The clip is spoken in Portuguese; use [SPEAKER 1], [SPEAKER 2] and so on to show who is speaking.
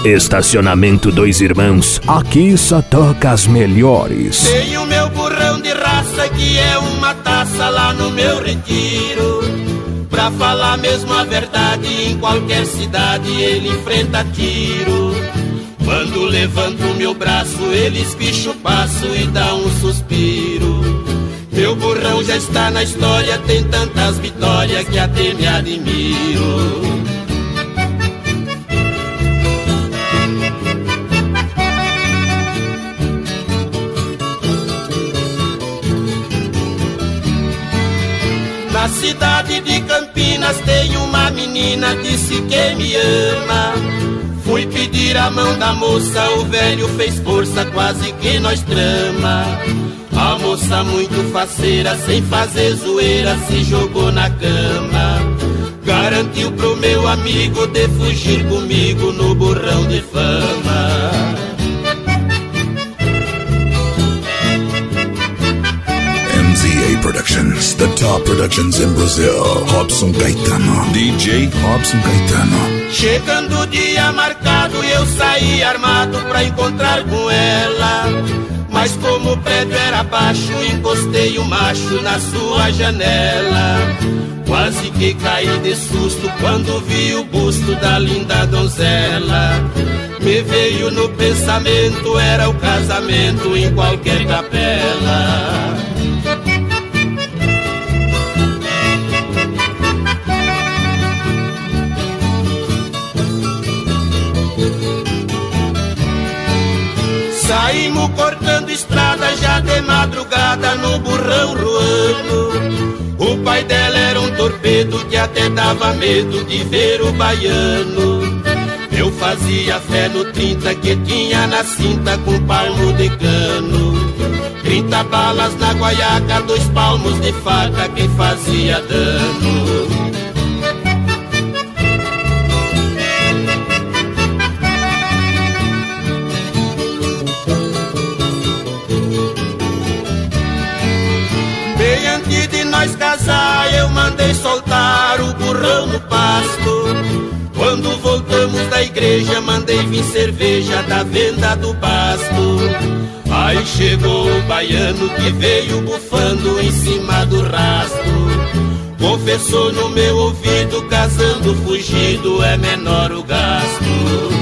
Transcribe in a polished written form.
[SPEAKER 1] Estacionamento Dois Irmãos, aqui só toca as melhores.
[SPEAKER 2] Tenho meu burrão de raça que é uma taça lá no meu retiro. Pra falar mesmo a verdade, em qualquer cidade ele enfrenta tiro. Quando levanto meu braço, ele espicha o passo e dá um suspiro. Meu burrão já está na história, tem tantas vitórias que até me admiro. Na cidade de Campinas tem uma menina, disse que me ama. Fui pedir a mão da moça, o velho fez força, quase que nós trama. A moça muito faceira, sem fazer zoeira, se jogou na cama. Garantiu pro meu amigo de fugir comigo no burrão de fama.
[SPEAKER 3] MZA Productions, the top productions in Brazil. Robson Caetano, DJ Robson Caetano.
[SPEAKER 2] Chegando o dia marcado, eu saí armado pra encontrar com ela. Mas como o prédio era baixo, encostei o macho na sua janela. Quase que caí de susto quando vi o busto da linda donzela. Me veio no pensamento, era o casamento em qualquer capela. Saímos cortando estrada já de madrugada no burrão ruano. O pai dela era um torpedo que até dava medo de ver o baiano. Eu fazia fé no 30 que tinha na cinta com palmo de cano. 30 balas na guaiaca, 2 palmos de faca, quem fazia dano. Bem antes de nós casar, eu mandei soltar o burrão no pasto. Quando voltamos da igreja, mandei vir cerveja da venda do basto. Aí chegou o baiano que veio bufando em cima do rastro. Confessou no meu ouvido, casando fugido é menor o gasto.